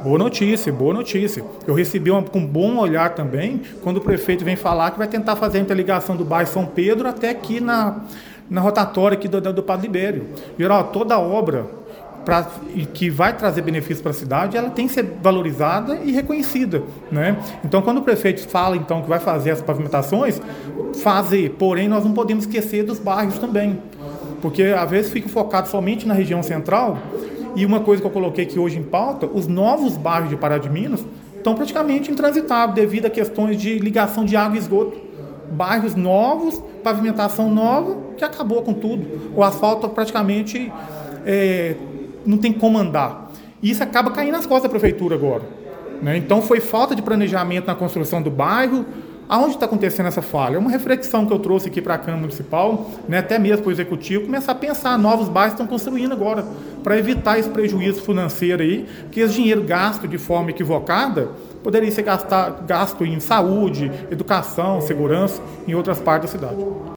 Boa notícia, boa notícia. Eu recebi com bom olhar também, quando o prefeito vem falar que vai tentar fazer a interligação do bairro São Pedro até aqui na rotatória aqui do Padre Libério. Geral, toda obra que vai trazer benefícios para a cidade, ela tem que ser valorizada e reconhecida, né? Então, quando o prefeito fala então que vai fazer as pavimentações, porém nós não podemos esquecer dos bairros também, porque às vezes fica focado somente na região central. E uma coisa que eu coloquei aqui hoje em pauta, os novos bairros de Pará de Minas estão praticamente intransitáveis devido a questões de ligação de água e esgoto. Bairros novos, pavimentação nova, que acabou com tudo. O asfalto praticamente não tem como andar. E isso acaba caindo nas costas da prefeitura agora, né? Então foi falta de planejamento na construção do bairro. Aonde está acontecendo essa falha? É uma reflexão que eu trouxe aqui para a Câmara Municipal, né, até mesmo para o Executivo, começar a pensar, novos bairros estão construindo agora, para evitar esse prejuízo financeiro aí, que esse dinheiro gasto de forma equivocada poderia ser gasto em saúde, educação, segurança, em outras partes da cidade.